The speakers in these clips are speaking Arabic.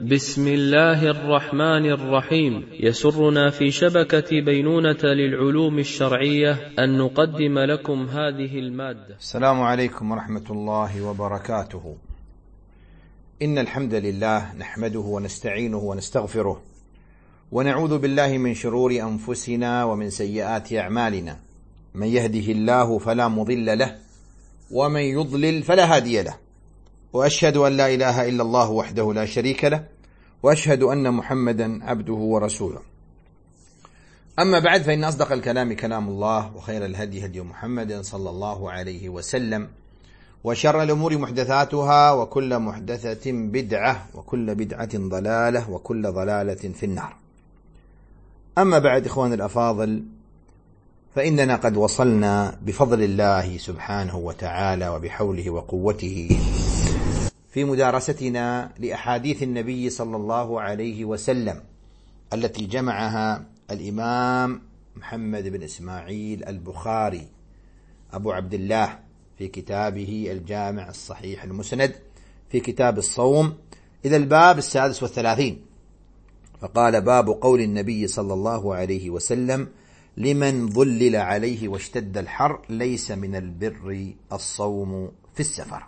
بسم الله الرحمن الرحيم. يسرنا في شبكة بينونة للعلوم الشرعية أن نقدم لكم هذه المادة. السلام عليكم ورحمة الله وبركاته. إن الحمد لله نحمده ونستعينه ونستغفره ونعوذ بالله من شرور أنفسنا ومن سيئات أعمالنا، من يهده الله فلا مضل له ومن يضلل فلا هادي له، وأشهد أن لا إله إلا الله وحده لا شريك له، وأشهد أن محمدا عبده ورسوله. أما بعد، فإن أصدق الكلام كلام الله، وخير الهدي هدي محمد صلى الله عليه وسلم، وشر الأمور محدثاتها، وكل محدثة بدعة، وكل بدعة ضلالة، وكل ضلالة في النار. أما بعد، إخوان الأفاضل، فإننا قد وصلنا بفضل الله سبحانه وتعالى وبحوله وقوته في مدارستنا لأحاديث النبي صلى الله عليه وسلم التي جمعها الإمام محمد بن إسماعيل البخاري أبو عبد الله في كتابه الجامع الصحيح المسند في كتاب الصوم إلى الباب 36، فقال: باب قول النبي صلى الله عليه وسلم: لمن ظلل عليه واشتد الحر ليس من البر الصوم في السفر.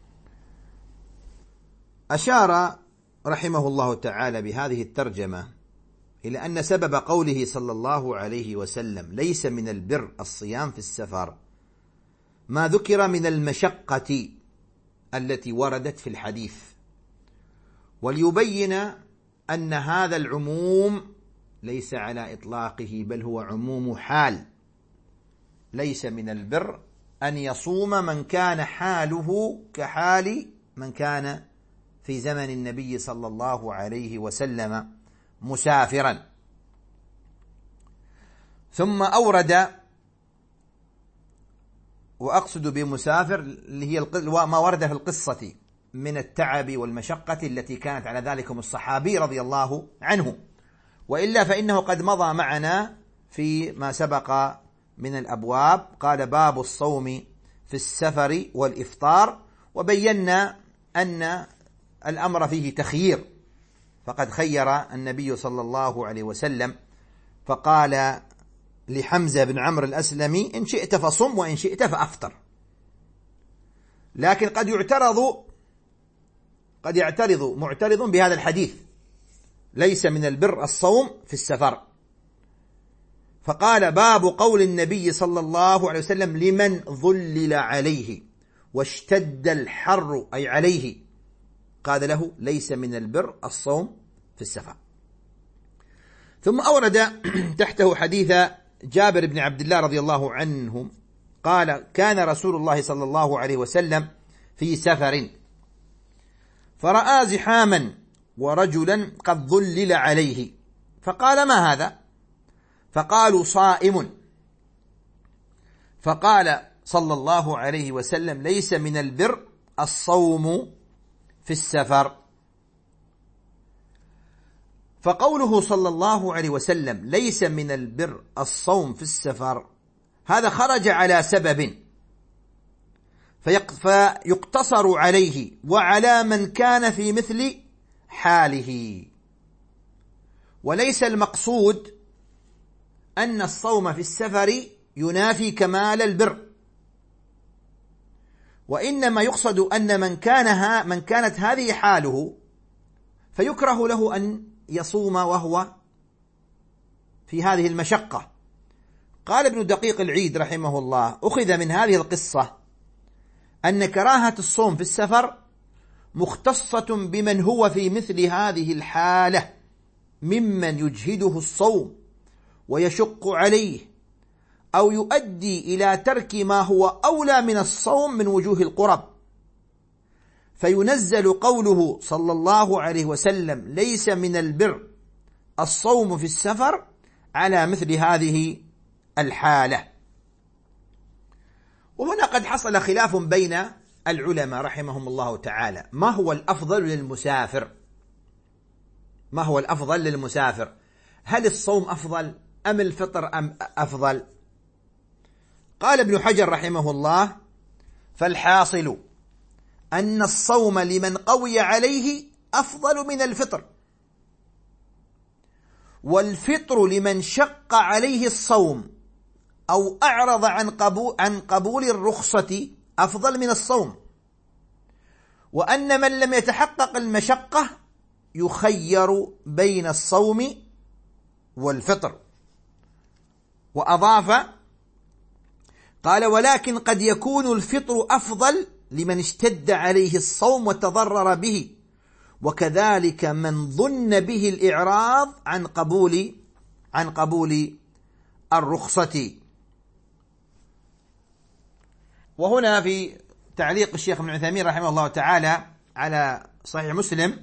أشار رحمه الله تعالى بهذه الترجمة إلى أن سبب قوله صلى الله عليه وسلم ليس من البر الصيام في السفر ما ذكر من المشقة التي وردت في الحديث، وليبين أن هذا العموم ليس على إطلاقه، بل هو عموم حال. ليس من البر أن يصوم من كان حاله كحال من كان في زمن النبي صلى الله عليه وسلم مسافرا. ثم أورد، وأقصد بمسافر اللي هي ما ورد في القصة من التعب والمشقة التي كانت على ذلك الصحابي رضي الله عنه، وإلا فإنه قد مضى معنا في ما سبق من الأبواب. قال: باب الصوم في السفر والإفطار، وبينا أن الأمر فيه تخيير، فقد خير النبي صلى الله عليه وسلم فقال لحمزة بن عمرو الأسلمي: إن شئت فصم وإن شئت فأفطر. لكن قد يعترض معترض بهذا الحديث: ليس من البر الصوم في السفر. فقال: باب قول النبي صلى الله عليه وسلم لمن ظلل عليه واشتد الحر أي عليه، قال له: ليس من البر الصوم في السفر. ثم أورد تحته حديث جابر بن عبد الله رضي الله عنه قال: كان رسول الله صلى الله عليه وسلم في سفر فرأى زحاما ورجلا قد ظلل عليه، فقال: ما هذا؟ فقالوا: صائم. فقال صلى الله عليه وسلم: ليس من البر الصوم في السفر. فقوله صلى الله عليه وسلم ليس من البر الصوم في السفر، هذا خرج على سبب فيقتصر عليه وعلى من كان في مثل حاله، وليس المقصود أن الصوم في السفر ينافي كمال البر، وإنما يقصد أن من كانت هذه حاله فيكره له أن يصوم وهو في هذه المشقة. قال ابن دقيق العيد رحمه الله: أخذ من هذه القصة أن كراهة الصوم في السفر مختصة بمن هو في مثل هذه الحالة ممن يجهده الصوم ويشق عليه، أو يؤدي إلى ترك ما هو أولى من الصوم من وجوه القرب، فينزل قوله صلى الله عليه وسلم ليس من البر الصوم في السفر على مثل هذه الحالة. وهنا قد حصل خلاف بين العلماء رحمهم الله تعالى: ما هو الأفضل للمسافر؟ ما هو الأفضل للمسافر؟ هل الصوم أفضل أم الفطر أفضل؟ قال ابن حجر رحمه الله: فالحاصل أن الصوم لمن قوي عليه أفضل من الفطر، والفطر لمن شق عليه الصوم أو أعرض عن قبول الرخصة أفضل من الصوم، وأن من لم يتحقق المشقة يخير بين الصوم والفطر. وأضاف قال: ولكن قد يكون الفطر أفضل لمن اشتد عليه الصوم وتضرر به، وكذلك من ظن به الإعراض عن قبول الرخصة. وهنا في تعليق الشيخ ابن عثيمين رحمه الله تعالى على صحيح مسلم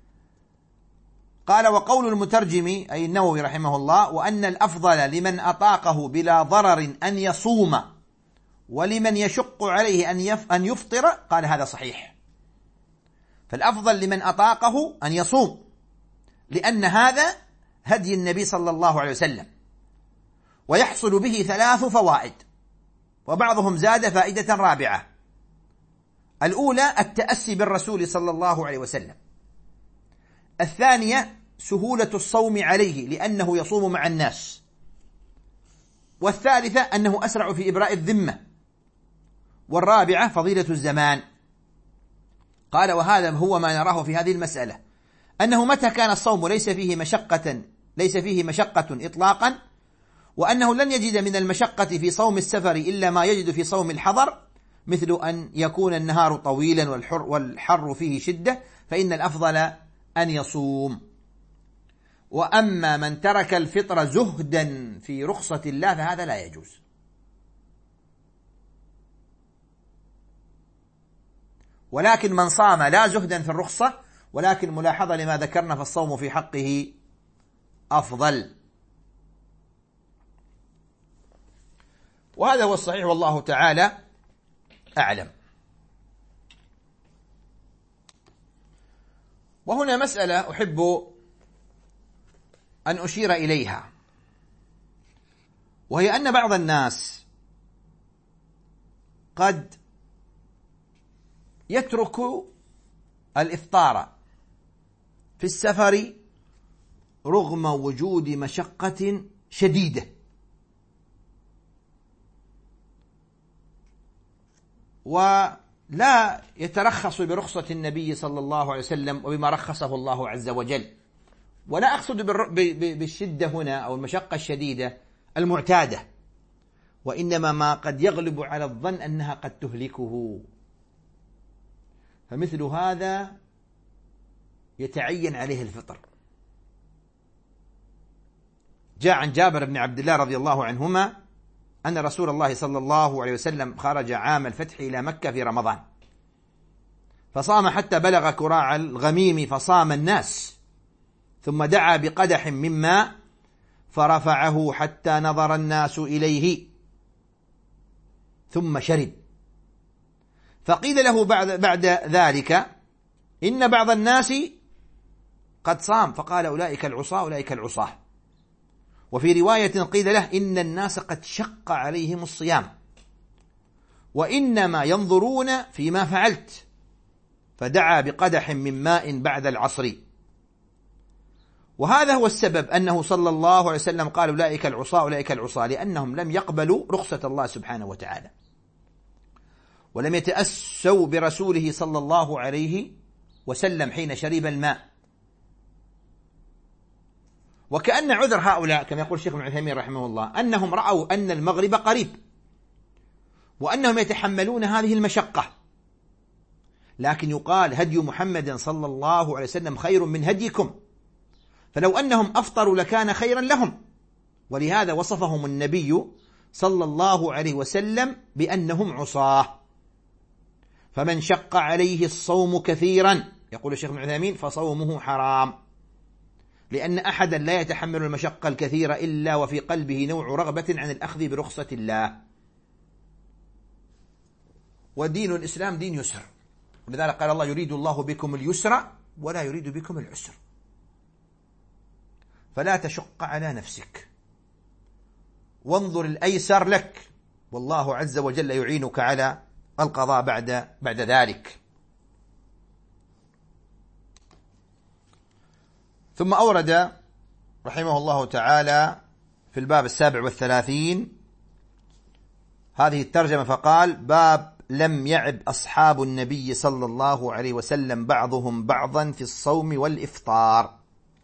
قال: وقول المترجم أي النووي رحمه الله: وأن الأفضل لمن أطاقه بلا ضرر أن يصوم، ولمن يشق عليه أن يفطر، قال هذا صحيح. فالأفضل لمن أطاقه أن يصوم، لأن هذا هدي النبي صلى الله عليه وسلم، ويحصل به 3 فوائد، وبعضهم زاد فائدة رابعة. الأولى التأسي بالرسول صلى الله عليه وسلم. الثانية سهولة الصوم عليه لأنه يصوم مع الناس. والثالثة أنه أسرع في إبراء الذمة. والرابعة فضيلة الزمان. قال: وهذا هو ما نراه في هذه المسألة، أنه متى كان الصوم ليس فيه مشقة إطلاقا، وأنه لن يجد من المشقة في صوم السفر إلا ما يجد في صوم الحضر، مثل أن يكون النهار طويلا والحر فيه شدة، فإن الأفضل أن يصوم. وأما من ترك الفطر زهدا في رخصة الله فهذا لا يجوز. ولكن من صام لا زهدا في الرخصة، ولكن ملاحظة لما ذكرنا، فالصوم في حقه أفضل. وهذا هو الصحيح والله تعالى أعلم. وهنا مسألة أحب أن أشير إليها، وهي أن بعض الناس قد يترك الإفطار في السفر رغم وجود مشقة شديدة، ولا يترخص برخصة النبي صلى الله عليه وسلم وبما رخصه الله عز وجل. ولا أقصد بالشدة هنا أو المشقة الشديدة المعتادة، وإنما ما قد يغلب على الظن أنها قد تهلكه، فمثل هذا يتعين عليه الفطر. جاء عن جابر بن عبد الله رضي الله عنهما أن رسول الله صلى الله عليه وسلم خرج عام الفتح إلى مكة في رمضان، فصام حتى بلغ كراع الغميم فصام الناس، ثم دعا بقدح من ماء فرفعه حتى نظر الناس إليه ثم شرب. فقيل له بعد ذلك: إن بعض الناس قد صام، فقال: أولئك العصاة. وفي رواية قيل له: إن الناس قد شق عليهم الصيام، وإنما ينظرون فيما فعلت، فدعا بقدح من ماء بعد العصر. وهذا هو السبب أنه صلى الله عليه وسلم قال: أولئك العصاة، لأنهم لم يقبلوا رخصة الله سبحانه وتعالى، ولم يتأسوا برسوله صلى الله عليه وسلم حين شرب الماء. وكأن عذر هؤلاء كما يقول الشيخ ابن عثيمين رحمه الله أنهم رأوا أن المغرب قريب، وأنهم يتحملون هذه المشقة، لكن يقال: هدي محمد صلى الله عليه وسلم خير من هديكم، فلو أنهم أفطروا لكان خيرا لهم. ولهذا وصفهم النبي صلى الله عليه وسلم بأنهم عصاة. فمن شق عليه الصوم كثيرا، يقول الشيخ ابن عثيمين، فصومه حرام، لأن أحدا لا يتحمل المشقة الكثيرة إلا وفي قلبه نوع رغبة عن الأخذ برخصة الله. ودين الإسلام دين يسر، ولذلك قال الله: يريد الله بكم اليسر ولا يريد بكم العسر. فلا تشق على نفسك، وانظر الأيسر لك، والله عز وجل يعينك على القضاء بعد ذلك. ثم أورد رحمه الله تعالى في الباب 37 هذه الترجمة فقال: باب لم يعب أصحاب النبي صلى الله عليه وسلم بعضهم بعضا في الصوم والإفطار،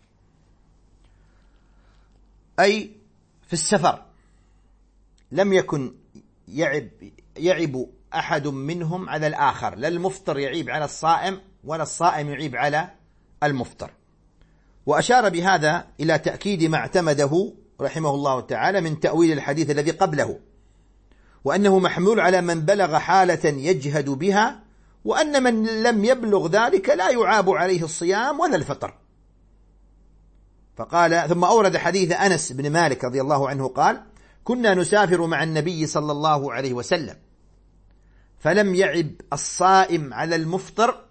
أي في السفر لم يكن يعب أحد منهم على الآخر، لا المفطر يعيب على الصائم ولا الصائم يعيب على المفطر. وأشار بهذا إلى تأكيد ما اعتمده رحمه الله تعالى من تأويل الحديث الذي قبله، وأنه محمول على من بلغ حالة يجهد بها، وأن من لم يبلغ ذلك لا يعاب عليه الصيام ولا الفطر. فقال: ثم أورد حديث أنس بن مالك رضي الله عنه قال: كنا نسافر مع النبي صلى الله عليه وسلم فلم يعب الصائم على المفطر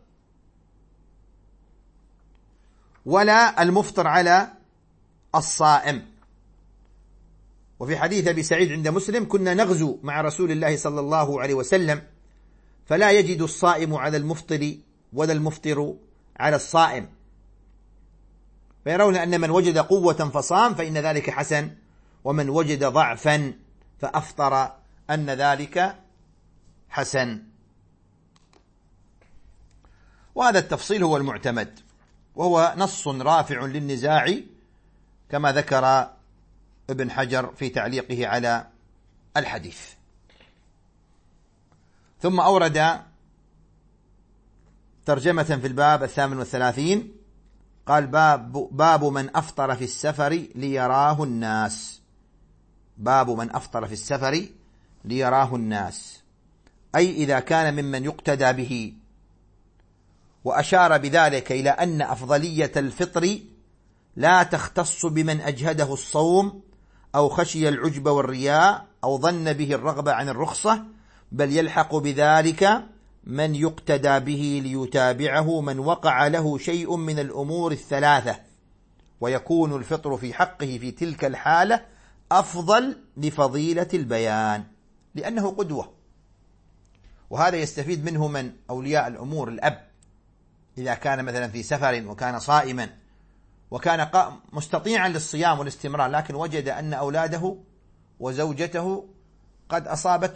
ولا المفطر على الصائم. وفي حديث أبي سعيد عند مسلم: كنا نغزو مع رسول الله صلى الله عليه وسلم فلا يجد الصائم على المفطر ولا المفطر على الصائم، فيرون أن من وجد قوة فصام فإن ذلك حسن، ومن وجد ضعفا فأفطر أن ذلك حسن. وهذا التفصيل هو المعتمد، وهو نص رافع للنزاع كما ذكر ابن حجر في تعليقه على الحديث. ثم أورد ترجمة في الباب 38 قال: باب من أفطر في السفر ليراه الناس. باب من أفطر في السفر ليراه الناس، أي إذا كان ممن يقتدى به. وأشار بذلك إلى أن أفضلية الفطر لا تختص بمن أجهده الصوم أو خشي العجب والرياء أو ظن به الرغبة عن الرخصة، بل يلحق بذلك من يقتدى به ليتابعه من وقع له شيء من الأمور الثلاثة، ويكون الفطر في حقه في تلك الحالة أفضل لفضيلة البيان لأنه قدوة. وهذا يستفيد منه من أولياء الأمور، الأب إذا كان مثلا في سفر وكان صائما وكان مستطيعا للصيام والاستمرار، لكن وجد أن أولاده وزوجته قد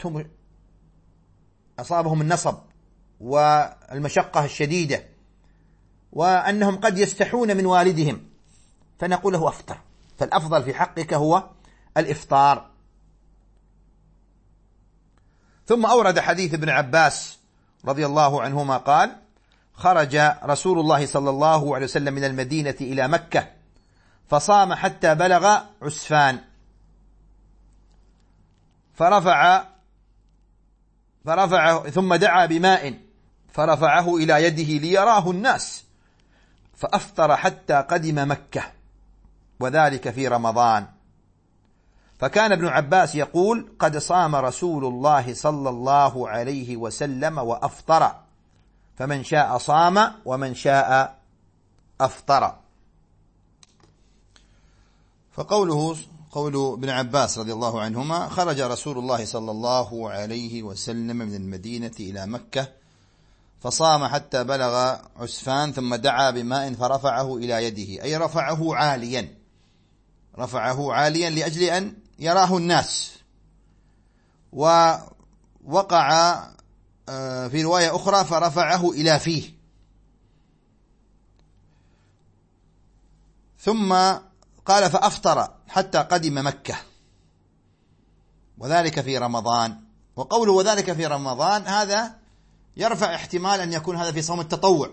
أصابهم النصب والمشقة الشديدة، وأنهم قد يستحون من والدهم، فنقول له أفطر، فالأفضل في حقك هو الإفطار. ثم أورد حديث ابن عباس رضي الله عنهما قال: خرج رسول الله صلى الله عليه وسلم من المدينة إلى مكة فصام حتى بلغ عسفان، فرفعه ثم دعا بماء فرفعه إلى يده ليراه الناس، فأفطر حتى قدم مكة، وذلك في رمضان. فكان ابن عباس يقول: قد صام رسول الله صلى الله عليه وسلم وأفطر، فمن شاء صام ومن شاء أفطر. فقوله قول ابن عباس رضي الله عنهما: خرج رسول الله صلى الله عليه وسلم من المدينة إلى مكة فصام حتى بلغ عسفان ثم دعا بماء فرفعه إلى يده، أي رفعه عاليا لأجل أن يراه الناس. ووقع في رواية أخرى فرفعه إلى فيه. ثم قال: فأفطر حتى قدم مكة، وذلك في رمضان. وقوله وذلك في رمضان هذا يرفع احتمال أن يكون هذا في صوم التطوع،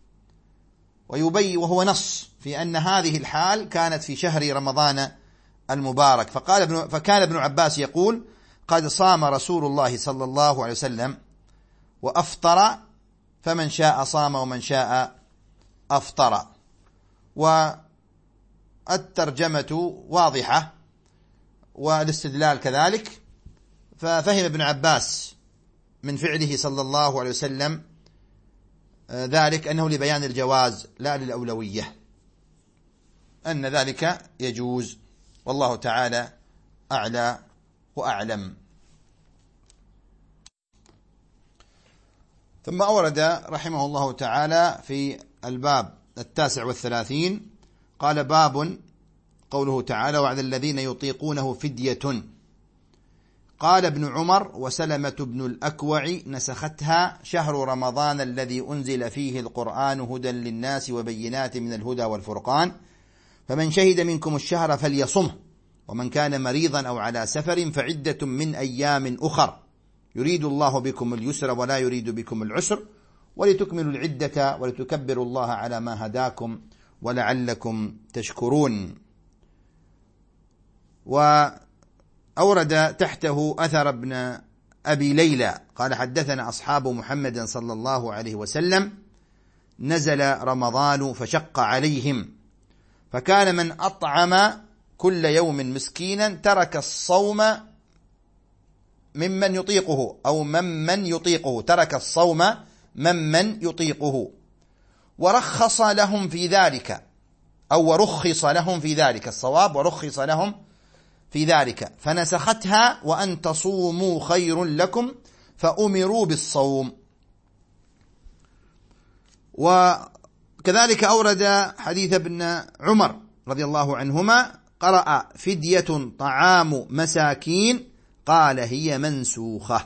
وهو نص في أن هذه الحال كانت في شهر رمضان المبارك. فكان ابن عباس يقول: قد صام رسول الله صلى الله عليه وسلم وأفطر، فمن شاء صام ومن شاء أفطر. والترجمة واضحة والاستدلال كذلك. ففهم ابن عباس من فعله صلى الله عليه وسلم ذلك أنه لبيان الجواز لا للأولوية، أن ذلك يجوز، والله تعالى أعلى وأعلم. ثم أورد رحمه الله تعالى في الباب 39 قال باب قوله تعالى وعلى الذين يطيقونه فدية. قال ابن عمر وسلمة بن الأكوع نسختها شهر رمضان الذي أنزل فيه القرآن هدى للناس وبينات من الهدى والفرقان فمن شهد منكم الشهر فليصمه ومن كان مريضا أو على سفر فعدة من أيام أخر يريد الله بكم اليسر ولا يريد بكم العسر ولتكملوا العدة ولتكبروا الله على ما هداكم ولعلكم تشكرون. وأورد تحته أثر ابن أبي ليلى قال حدثنا أصحاب محمد صلى الله عليه وسلم نزل رمضان فشق عليهم فكان من أطعم كل يوم مسكينا ترك الصوم ممن يطيقه أو ممن يطيقه ترك الصوم ممن يطيقه ورخص لهم في ذلك أو ورخص لهم في ذلك الصواب ورخص لهم في ذلك فنسختها وأن تصوموا خير لكم فأمروا بالصوم. وكذلك أورد حديث ابن عمر رضي الله عنهما قرأ فدية طعام مساكين قال هي منسوخة.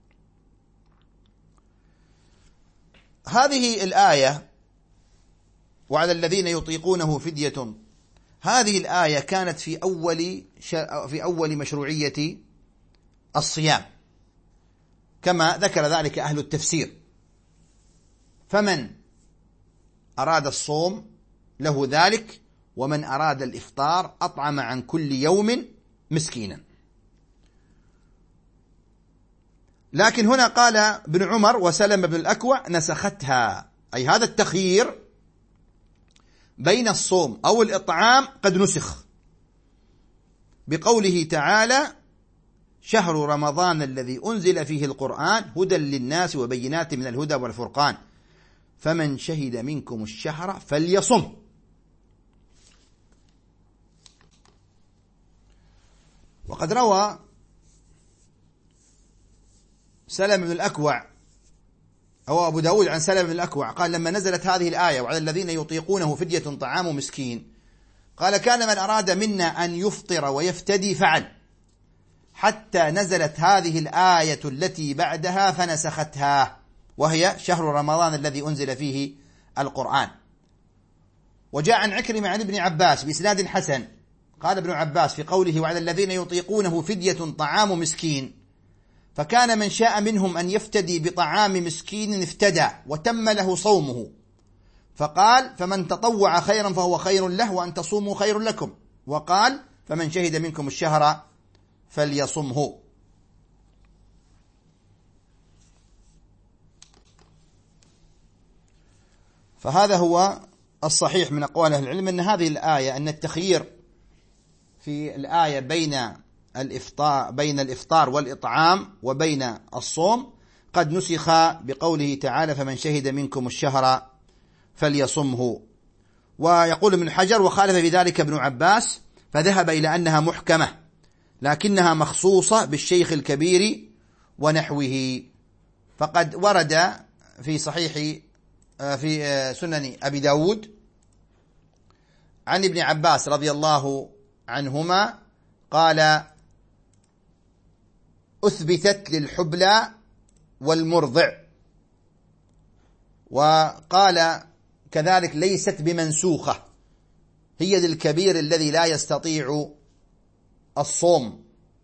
هذه الآية وعلى الذين يطيقونه فدية هذه الآية كانت في أول مشروعية الصيام كما ذكر ذلك أهل التفسير. فمن أراد الصوم له ذلك ومن أراد الإفطار أطعم عن كل يوم مسكينا. لكن هنا قال ابن عمر وسلم بن الأكوع نسختها أي هذا التخيير بين الصوم أو الإطعام قد نسخ بقوله تعالى شهر رمضان الذي أنزل فيه القرآن هدى للناس وبينات من الهدى والفرقان فمن شهد منكم الشهر فليصم. وقد روى سلم بن الأكوع أو أبو داود عن سلم بن الأكوع قال لما نزلت هذه الآية وعلى الذين يطيقونه فدية طعام مسكين قال كان من أراد منا أن يفطر ويفتدي فعل حتى نزلت هذه الآية التي بعدها فنسختها وهي شهر رمضان الذي أنزل فيه القرآن. وجاء عن عكرمة عن ابن عباس بإسناد حسن قال ابن عباس في قوله وعلى الذين يطيقونه فدية طعام مسكين فكان من شاء منهم أن يفتدي بطعام مسكين افتدى وتم له صومه فقال فمن تطوع خيرا فهو خير له وأن تصوموا خير لكم وقال فمن شهد منكم الشهر فليصمه. فهذا هو الصحيح من أقوال أهل العلم أن هذه الآية أن التخيير في الآية بين الإفطار والإطعام وبين الصوم قد نسخ بقوله تعالى فمن شهد منكم الشهر فليصمه. ويقول ابن حجر وخالف بذلك ابن عباس فذهب إلى أنها محكمة لكنها مخصوصة بالشيخ الكبير ونحوه. فقد ورد في صحيح في سنن أبي داود عن ابن عباس رضي الله عنهما قال أثبتت للحبلى والمرضع وقال كذلك ليست بمنسوخة هي للكبير الذي لا يستطيع الصوم.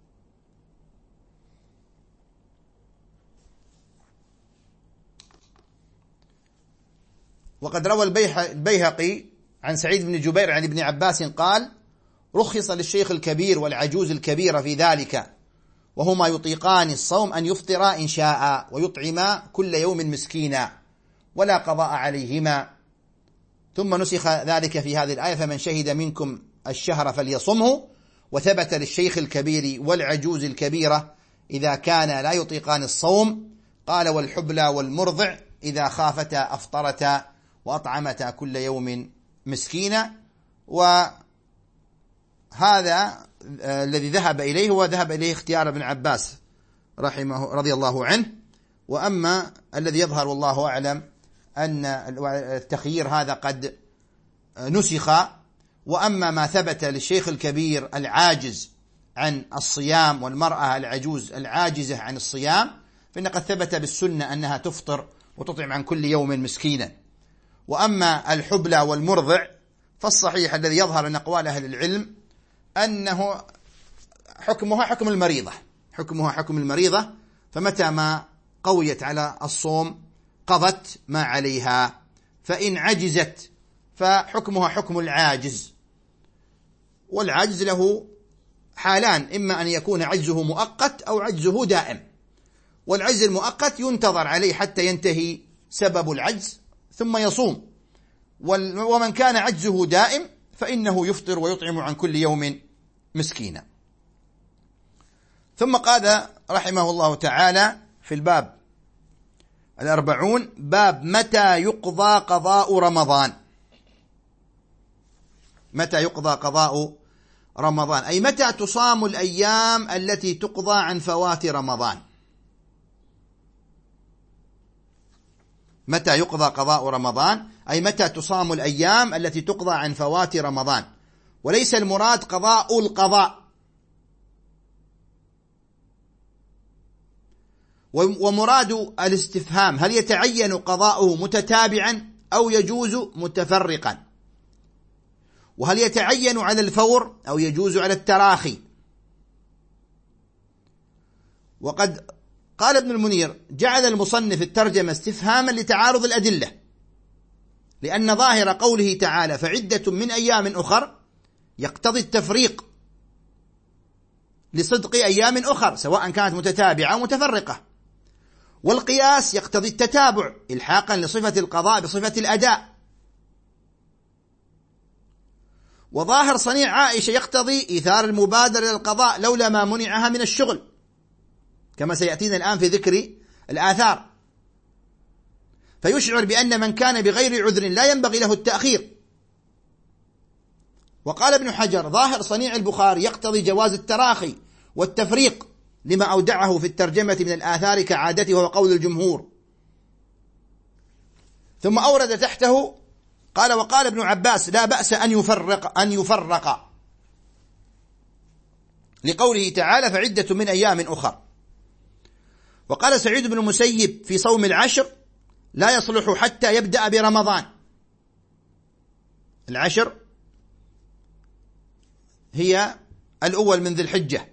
وقد روى البيهقي عن سعيد بن جبير عن ابن عباس قال رخص للشيخ الكبير والعجوز الكبيرة في ذلك وهما يطيقان الصوم أن يفطرا إن شاء ويطعما كل يوم مسكينا ولا قضاء عليهما. ثم نسخ ذلك في هذه الآية فمن شهد منكم الشهر فليصمه وثبت للشيخ الكبير والعجوز الكبيرة إذا كان لا يطيقان الصوم قال والحبلى والمرضع إذا خافتا أفطرتا وأطعمتا كل يوم مسكينا. وهذا الذي ذهب إليه هو ذهب إليه اختيار ابن عباس رضي الله عنه. وأما الذي يظهر والله أعلم أن التخيير هذا قد نسخ وأما ما ثبت للشيخ الكبير العاجز عن الصيام والمرأة العجوز العاجزة عن الصيام فإن قد ثبت بالسنة أنها تفطر وتطعم عن كل يوم مسكينا. وأما الحبلى والمرضع فالصحيح الذي يظهر من أقوال أهل العلم أنه حكمها حكم المريضة، فمتى ما قويت على الصوم قضت ما عليها، فإن عجزت فحكمها حكم العاجز، والعجز له حالان، إما أن يكون عجزه مؤقت أو عجزه دائم. والعجز المؤقت ينتظر عليه حتى ينتهي سبب العجز ثم يصوم، ومن كان عجزه دائم فإنه يفطر ويطعم عن كل يوم مسكينا. ثم قال رحمه الله تعالى في الباب 40 باب متى يقضى قضاء رمضان. متى يقضى قضاء رمضان أي متى تصام الأيام التي تقضى عن فوات رمضان. متى يقضى قضاء رمضان أي متى تصام الأيام التي تقضى عن فوات رمضان، وليس المراد قضاء القضاء. ومراد الاستفهام هل يتعين قضاؤه متتابعا أو يجوز متفرقا، وهل يتعين على الفور أو يجوز على التراخي. وقد قال ابن المنير جعل المصنف الترجمة استفهاما لتعارض الأدلة، لأن ظاهر قوله تعالى فعدة من أيام أخر يقتضي التفريق لصدق أيام أخر سواء كانت متتابعة أو متفرقة، والقياس يقتضي التتابع إلحاقا لصفة القضاء بصفة الأداء، وظاهر صنيع عائشة يقتضي إيثار المبادرة إلى القضاء لولا ما منعها من الشغل، كما سيأتينا الآن في ذكر الآثار، فيشعر بأن من كان بغير عذر لا ينبغي له التأخير. وقال ابن حجر ظاهر صنيع البخاري يقتضي جواز التراخي والتفريق لما أودعه في الترجمة من الآثار كعادته وهو قول الجمهور. ثم أورد تحته قال وقال ابن عباس لا بأس أن يفرق لقوله تعالى فعدة من أيام أخر. وقال سعيد بن المسيب في صوم العشر لا يصلح حتى يبدأ برمضان. العشر هي الأول من ذي الحجة.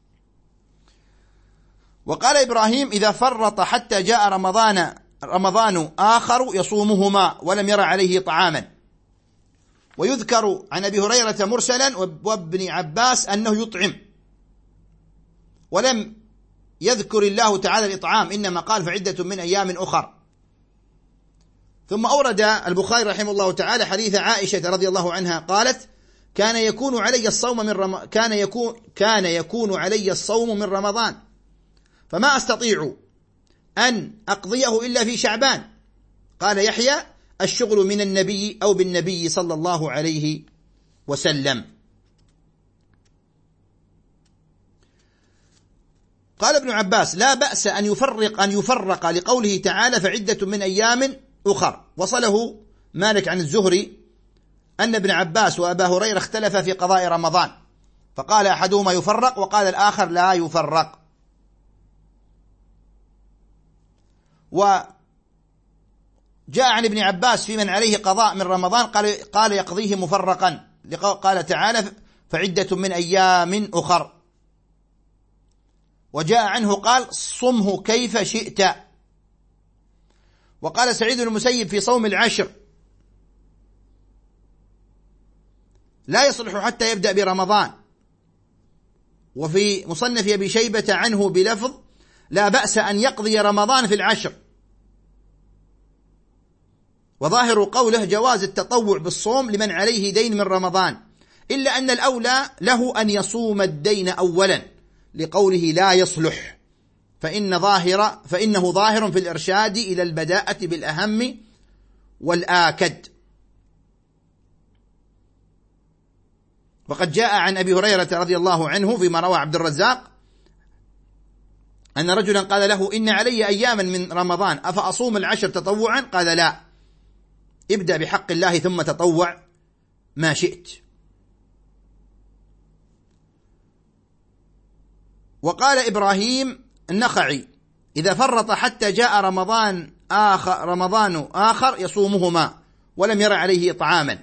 وقال إبراهيم إذا فرط حتى جاء رمضان آخر يصومهما ولم ير عليه طعاما. ويذكر عن أبي هريرة مرسلا وابن عباس أنه يطعم، ولم يذكر الله تعالى الإطعام، إنما قال فعدة من أيام أخر. ثم أورد البخاري رحمه الله تعالى حديث عائشة رضي الله عنها قالت كان يكون علي الصوم من رمضان فما أستطيع أن أقضيه إلا في شعبان. قال يحيى الشغل من النبي أو بالنبي صلى الله عليه وسلم. قال ابن عباس لا بأس أن يفرق لقوله تعالى فعدة من أيام أخر. وصله مالك عن الزهري أن ابن عباس وأبا هريرة اختلفا في قضاء رمضان، فقال أحدهما يفرق وقال الآخر لا يفرق. وجاء عن ابن عباس في من عليه قضاء من رمضان قال يقضيه مفرقا، قال تعالى فعدة من أيام أخر. وجاء عنه قال صمه كيف شئت. وقال سعيد بن المسيب في صوم العشر لا يصلح حتى يبدأ برمضان. وفي مصنف أبي شيبة عنه بلفظ لا بأس أن يقضي رمضان في العشر. وظاهر قوله جواز التطوع بالصوم لمن عليه دين من رمضان، إلا أن الأولى له أن يصوم الدين أولا لقوله لا يصلح، فإنه ظاهر في الإرشاد إلى البداءة بالأهم والآكد. وقد جاء عن أبي هريرة رضي الله عنه فيما روى عبد الرزاق أن رجلا قال له إن علي أياما من رمضان أفأصوم العشر تطوعا؟ قال لا، ابدأ بحق الله ثم تطوع ما شئت. وقال إبراهيم النخعي: إذا فرط حتى جاء رمضان آخر يصومهما ولم ير عليه إطعاما.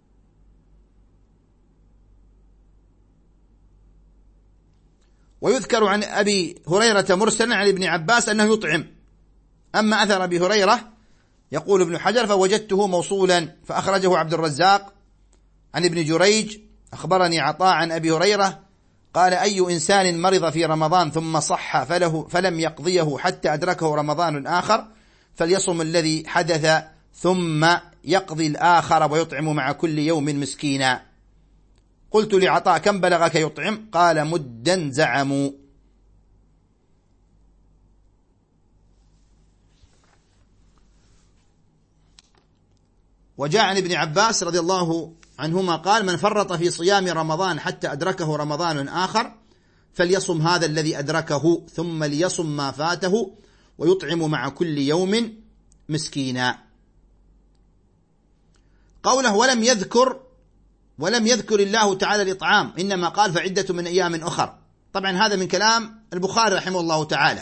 ويذكر عن أبي هريرة مرسلا عن ابن عباس أنه يطعم. أما أثر أبي هريرة يقول ابن حجر فوجدته موصولا، فأخرجه عبد الرزاق عن ابن جريج: أخبرني عطاء عن أبي هريرة قال: أي إنسان مرض في رمضان ثم صح فلم يقضيه حتى أدركه رمضان آخر فليصم الذي حدث ثم يقضي الآخر ويطعم مع كل يوم مسكينا. قلت لعطاء: كم بلغك يطعم؟ قال: مدا زعموا. وجاء عن ابن عباس رضي الله عنهما قال: من فرط في صيام رمضان حتى أدركه رمضان آخر فليصم هذا الذي أدركه ثم ليصم ما فاته ويطعم مع كل يوم مسكينا. قوله ولم يذكر الله تعالى الإطعام، إنما قال فعدة من أيام أخر. طبعا هذا من كلام البخاري رحمه الله تعالى.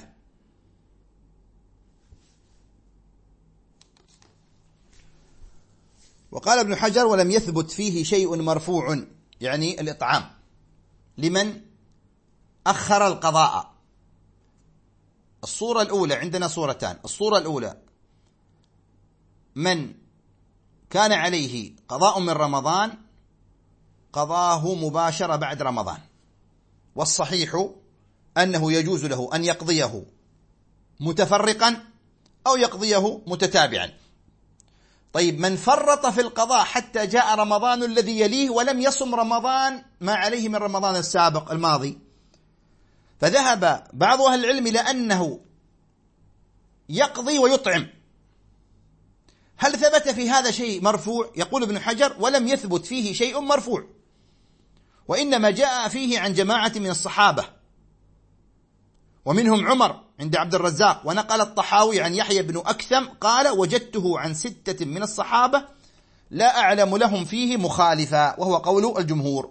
وقال ابن حجر: ولم يثبت فيه شيء مرفوع، يعني الإطعام لمن أخر القضاء. الصورة الأولى، عندنا صورتان: الصورة الأولى من كان عليه قضاء من رمضان قضاه مباشرة بعد رمضان، والصحيح أنه يجوز له أن يقضيه متفرقا أو يقضيه متتابعا. طيب، من فرط في القضاء حتى جاء رمضان الذي يليه ولم يصم رمضان ما عليه من رمضان السابق الماضي، فذهب بعض أهل العلم إلى أنه يقضي ويطعم. هل ثبت في هذا شيء مرفوع؟ يقول ابن حجر: ولم يثبت فيه شيء مرفوع، وإنما جاء فيه عن جماعة من الصحابة ومنهم عمر عند عبد الرزاق. ونقل الطحاوي عن يحيى بن أكثم قال: وجدته عن 6 من الصحابة لا أعلم لهم فيه مخالفا، وهو قول الجمهور.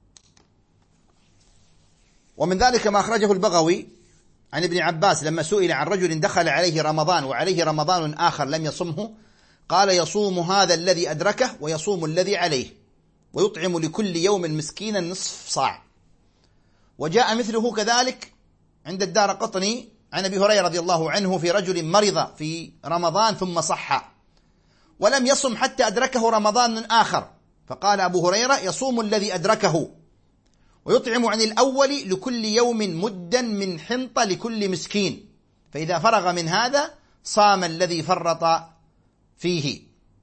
ومن ذلك ما أخرجه البغوي عن ابن عباس لما سئل عن رجل دخل عليه رمضان وعليه رمضان آخر لم يصمه، قال: يصوم هذا الذي أدركه ويصوم الذي عليه ويطعم لكل يوم مسكينا نصف صاع. وجاء مثله كذلك عند الدارقطني عن أبي هريرة رضي الله عنه في رجل مرض في رمضان ثم صح ولم يصم حتى أدركه رمضان آخر، فقال أبو هريرة: يصوم الذي أدركه ويطعم عن الأول لكل يوم مدا من حنطة لكل مسكين، فإذا فرغ من هذا صام الذي فرط فيه.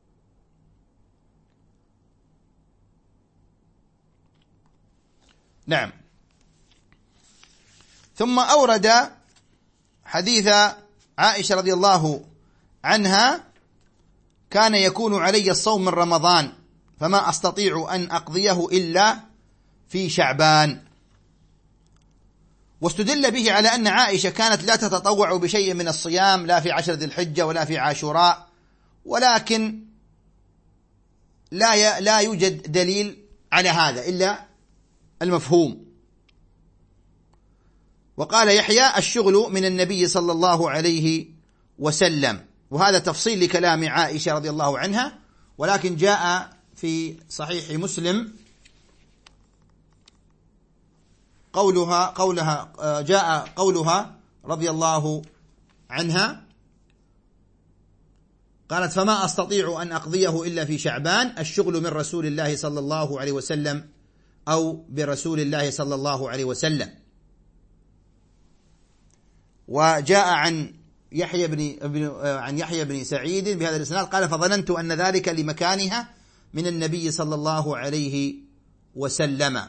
نعم. ثم أورد حديث عائشة رضي الله عنها: كان يكون علي الصوم من رمضان فما أستطيع أن أقضيه إلا في شعبان. واستدل به على أن عائشة كانت لا تتطوع بشيء من الصيام لا في 10 ذي الحجة ولا في عاشوراء، ولكن لا يوجد دليل على هذا إلا المفهوم. وقال يحيى: الشغل من النبي صلى الله عليه وسلم، وهذا تفصيل لكلام عائشة رضي الله عنها، ولكن جاء في صحيح مسلم جاء قولها رضي الله عنها قالت: فما أستطيع أن أقضيه إلا في شعبان، الشغل من رسول الله صلى الله عليه وسلم أو برسول الله صلى الله عليه وسلم. وجاء عن يحيى بن سعيد بهذا الإسناد قال: فظننت أن ذلك لمكانها من النبي صلى الله عليه وسلم.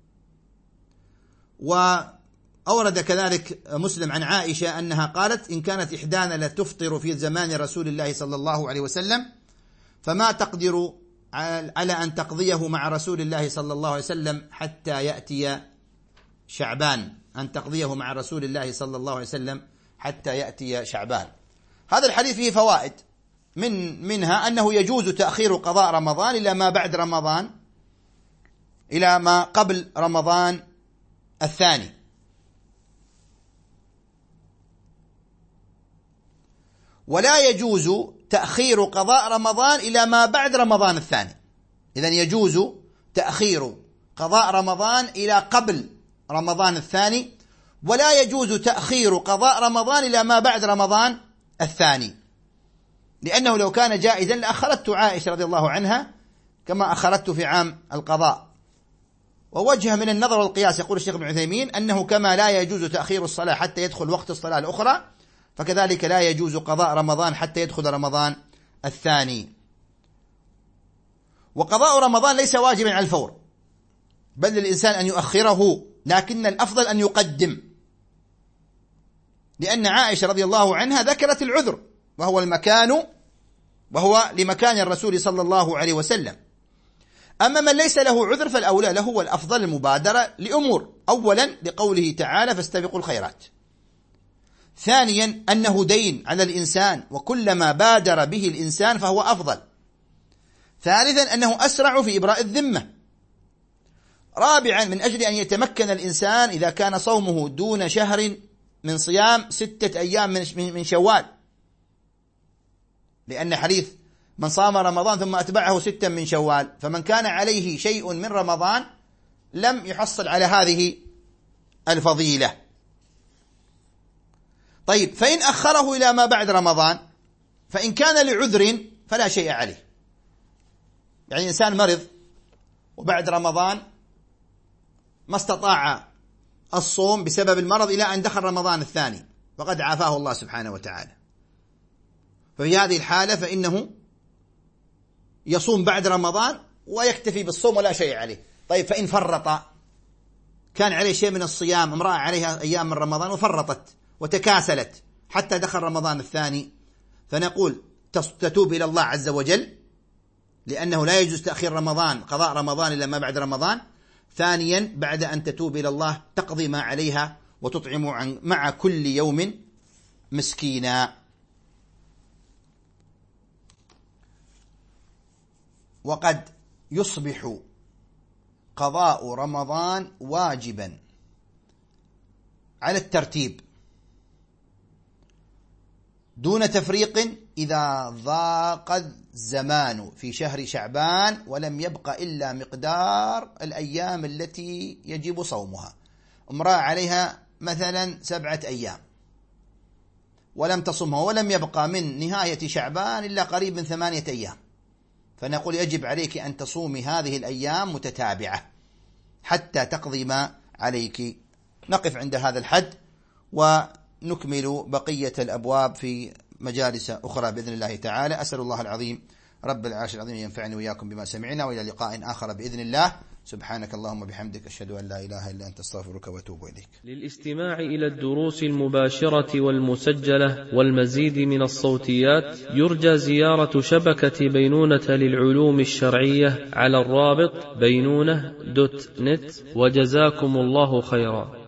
وأورد كذلك مسلم عن عائشة أنها قالت: إن كانت إحدانا لتفطر في زمان رسول الله صلى الله عليه وسلم فما تقدر على أن تقضيه مع رسول الله صلى الله عليه وسلم حتى يأتي شعبان، أن تقضيه مع رسول الله صلى الله عليه وسلم حتى يأتي شعبان. هذا الحديث فيه فوائد، منها أنه يجوز تأخير قضاء رمضان إلى ما بعد رمضان، إلى ما قبل رمضان الثاني، ولا يجوز تأخير قضاء رمضان إلى ما بعد رمضان الثاني. إذن يجوز تأخير قضاء رمضان إلى قبل رمضان الثاني، ولا يجوز تأخير قضاء رمضان إلى ما بعد رمضان الثاني، لأنه لو كان جائزا لأخرته عائشة رضي الله عنها كما أخرته في عام القضاء. ووجه من النظر والقياس يقول الشيخ ابن عثيمين أنه كما لا يجوز تأخير الصلاة حتى يدخل وقت الصلاة الأخرى، فكذلك لا يجوز قضاء رمضان حتى يدخل رمضان الثاني. وقضاء رمضان ليس واجبا على الفور، بل للإنسان أن يؤخره، لكن الأفضل أن يقدم، لأن عائشة رضي الله عنها ذكرت العذر وهو لمكان الرسول صلى الله عليه وسلم. أما من ليس له عذر فالأولى له والأفضل المبادرة لأمور: أولا لقوله تعالى فاستبقوا الخيرات، ثانيا أنه دين على الإنسان وكلما بادر به الإنسان فهو أفضل، ثالثا أنه أسرع في إبراء الذمة، رابعا من أجل أن يتمكن الإنسان إذا كان صومه دون شهر من صيام 6 أيام من شوال، لأن حديث من صام رمضان ثم أتبعه 6 من شوال، فمن كان عليه شيء من رمضان لم يحصل على هذه الفضيلة. طيب، فإن أخره إلى ما بعد رمضان فإن كان لعذر فلا شيء عليه، يعني إنسان مرض وبعد رمضان ما استطاع الصوم بسبب المرض إلى أن دخل رمضان الثاني وقد عافاه الله سبحانه وتعالى، ففي هذه الحالة فإنه يصوم بعد رمضان ويكتفي بالصوم ولا شيء عليه. طيب، فإن فرط، كان عليه شيء من الصيام، امرأة عليها أيام من رمضان وفرطت وتكاسلت حتى دخل رمضان الثاني، فنقول تتوب إلى الله عز وجل، لأنه لا يجوز تأخير رمضان قضاء رمضان إلا ما بعد رمضان. ثانيا، بعد أن تتوب إلى الله تقضي ما عليها وتطعم مع كل يوم مسكينا. وقد يصبح قضاء رمضان واجبا على الترتيب دون تفريق إذا ضاق الزمان في شهر شعبان ولم يبق إلا مقدار الأيام التي يجب صومها. امرأة عليها مثلا 7 أيام ولم تصمها، ولم يبقى من نهاية شعبان إلا قريب من 8 أيام، فنقول يجب عليك أن تصومي هذه الأيام متتابعة حتى تقضي ما عليك. نقف عند هذا الحد ونكمل بقية الأبواب في مجالس أخرى بإذن الله تعالى. أسأل الله العظيم رب العرش العظيم ينفعني وإياكم بما سمعنا، وإلى لقاء آخر بإذن الله. سبحانك اللهم وبحمدك، أشهد أن لا إله إلا أنت، استغفرك وأتوب إليك. للاستماع إلى الدروس المباشرة والمسجلة والمزيد من الصوتيات يرجى زيارة شبكة بينونة للعلوم الشرعية على الرابط بينونة.net، وجزاكم الله خيرا.